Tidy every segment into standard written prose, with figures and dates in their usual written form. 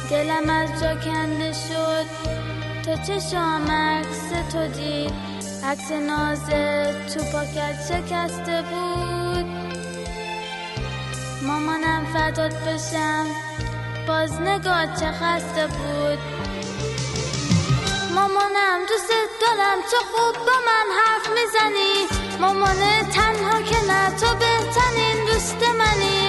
دلم از جا کنده شد تا چشام عکس تو دید، عکس نازت تو پاکت شکسته بود. مامانم فدات بشم باز نگاه چه خسته بود. مامانم دوست دارم چه خوب با من حرف میزنی، مامانه تنها که نه تو بهترین دوست منی.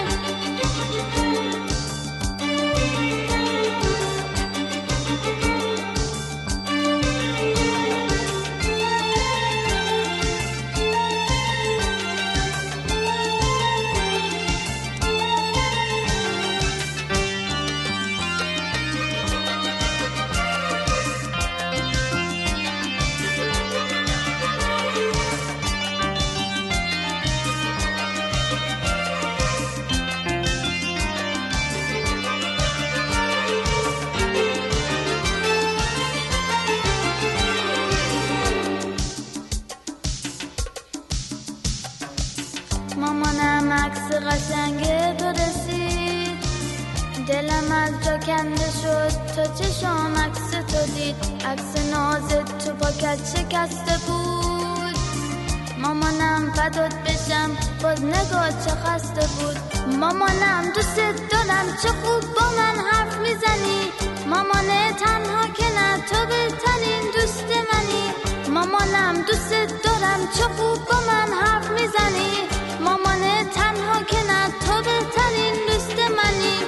مامانم عکس قشنگ تو رسید، دلم از جا کنده شد تا چشام عکس تو دید، عکس نازت تو پاکت شکسته بود. مامانم فدات بشم باز نگاه چه خسته بود. مامانم دوست دارم چه خوب با من حرف میزنی، مامانه تنها که نه تو بهترین دوست منی. مامانم دوست دارم چه خوب با من حرف میزنی، مامانه تنها که نه تو بهترین دوست منی.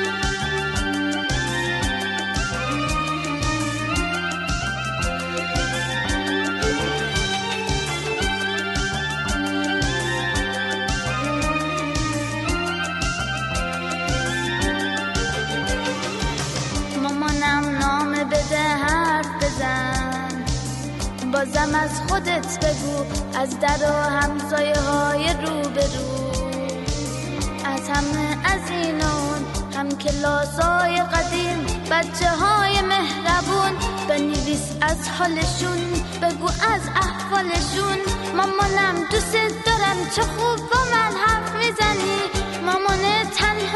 مامانم نامه بده حرف بزن، بازم از خودت بگو، از در و همسایه های روبرو، از همه از این اون هم کلاسای قدیم، بچه های مهربون، بنویس از حالشون، بگو از احوالشون. مامانم دوست دارم چه خوب با من حرف میزنی، مامانه تنها